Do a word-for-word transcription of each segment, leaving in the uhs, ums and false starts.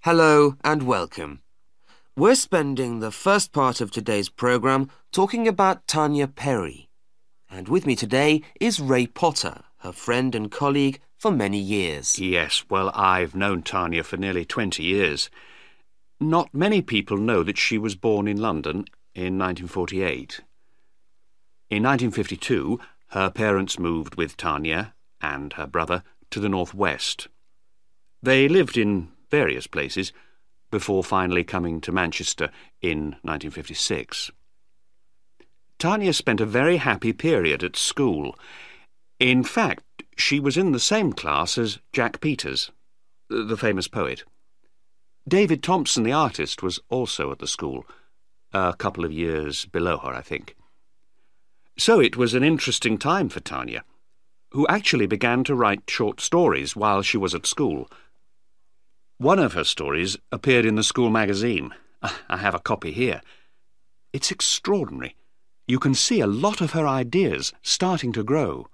Hello and welcome. We're spending the first part of today's programme talking about Tanya Perry. And with me today is Ray Potter, her friend and colleague for many years. Yes, well, I've known Tanya for nearly twenty years. Not many people know that she was born in London in nineteen forty-eight. In nineteen fifty-two, her parents moved with Tanya and her brother to the northwest. They lived in various places before finally coming to Manchester in nineteen fifty-six. Tanya spent a very happy period at school. In fact, she was in the same class as Jack Peters, the famous poet. David Thompson, the artist, was also at the school, a couple of years below her, I think. So it was an interesting time for Tanya, who actually began to write short stories while she was at school. One of her stories appeared in the school magazine. I have a copy here. It's extraordinary. You can see a lot of her ideas starting to grow.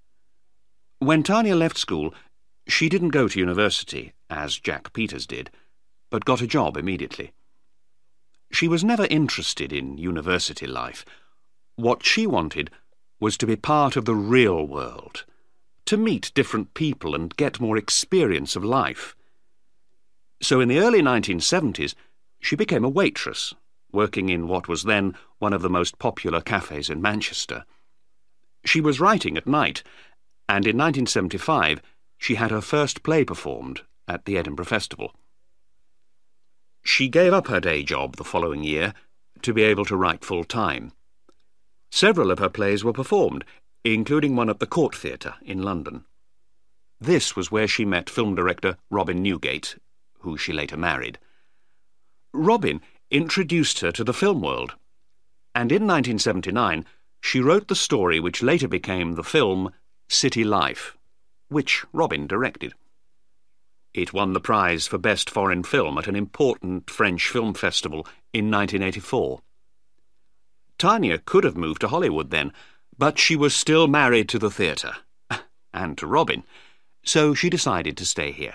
When Tanya left school, she didn't go to university, as Jack Peters did, but got a job immediately. She was never interested in university life. What she wanted was to be part of the real world, to meet different people and get more experience of life. So in the early nineteen seventies, she became a waitress, working in what was then one of the most popular cafes in Manchester. She was writing at night, and in nineteen seventy-five she had her first play performed at the Edinburgh Festival. She gave up her day job the following year to be able to write full-time. Several of her plays were performed, including one at the Court Theatre in London. This was where she met film director Robin Newgate, who she later married. Robin introduced her to the film world, and in nineteen seventy-nine she wrote the story which later became the film City Life, which Robin directed. It won the prize for Best Foreign Film at an important French film festival in nineteen eighty-four. Tanya could have moved to Hollywood then, but she was still married to the theatre, and to Robin, so she decided to stay here.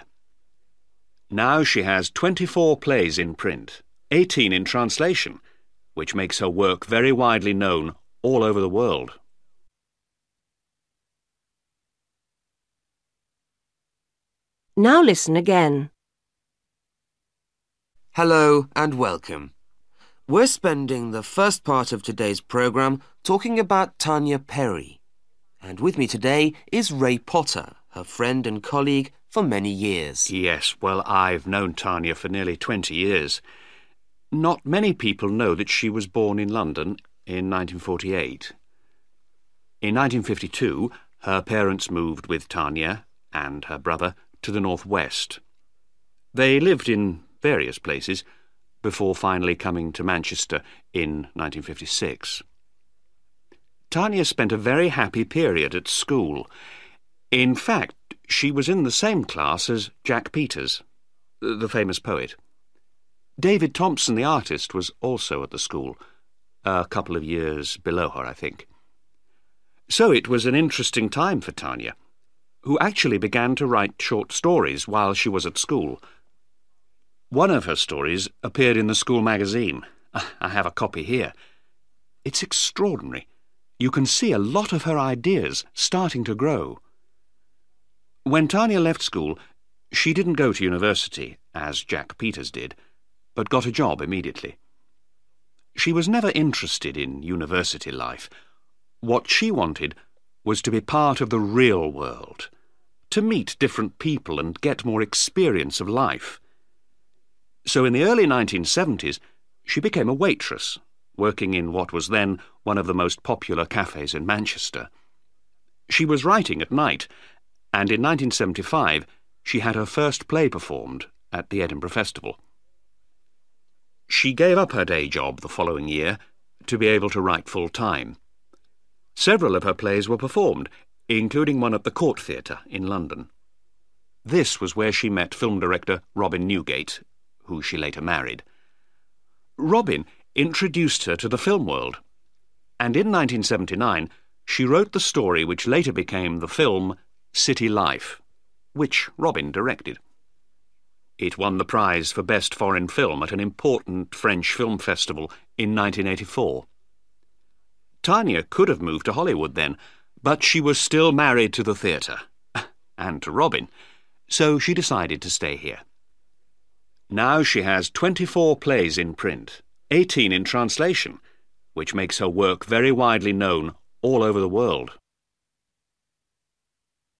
Now she has twenty-four plays in print, eighteen in translation, which makes her work very widely known all over the world. Now listen again. Hello and welcome. We're spending the first part of today's programme talking about Tanya Perry. And with me today is Ray Potter, her friend and colleague for many years. Yes, well, I've known Tanya for nearly twenty years. Not many people know that she was born in London in nineteen forty-eight. In nineteen fifty-two, her parents moved with Tanya and her brother to the northwest. They lived in various places before finally coming to Manchester in nineteen fifty-six. Tanya spent a very happy period at school. In fact, she was in the same class as Jack Peters, the famous poet. David Thompson, the artist, was also at the school, a couple of years below her, I think. So it was an interesting time for Tanya, who actually began to write short stories while she was at school. One of her stories appeared in the school magazine. I have a copy here. It's extraordinary. You can see a lot of her ideas starting to grow. When Tanya left school, she didn't go to university, as Jack Peters did, but got a job immediately. She was never interested in university life. What she wanted was to be part of the real world, to meet different people and get more experience of life. So in the early nineteen seventies, she became a waitress, working in what was then one of the most popular cafes in Manchester. She was writing at night, and in nineteen seventy-five she had her first play performed at the Edinburgh Festival. She gave up her day job the following year to be able to write full-time. Several of her plays were performed, including one at the Court Theatre in London. This was where she met film director Robin Newgate, who she later married. Robin introduced her to the film world, and in nineteen seventy-nine she wrote the story which later became the film City Life, which Robin directed. It won the prize for Best Foreign Film at an important French film festival in nineteen eighty-four. Tanya could have moved to Hollywood then, but she was still married to the theatre, and to Robin, so she decided to stay here. Now she has twenty-four plays in print, eighteen in translation, which makes her work very widely known all over the world.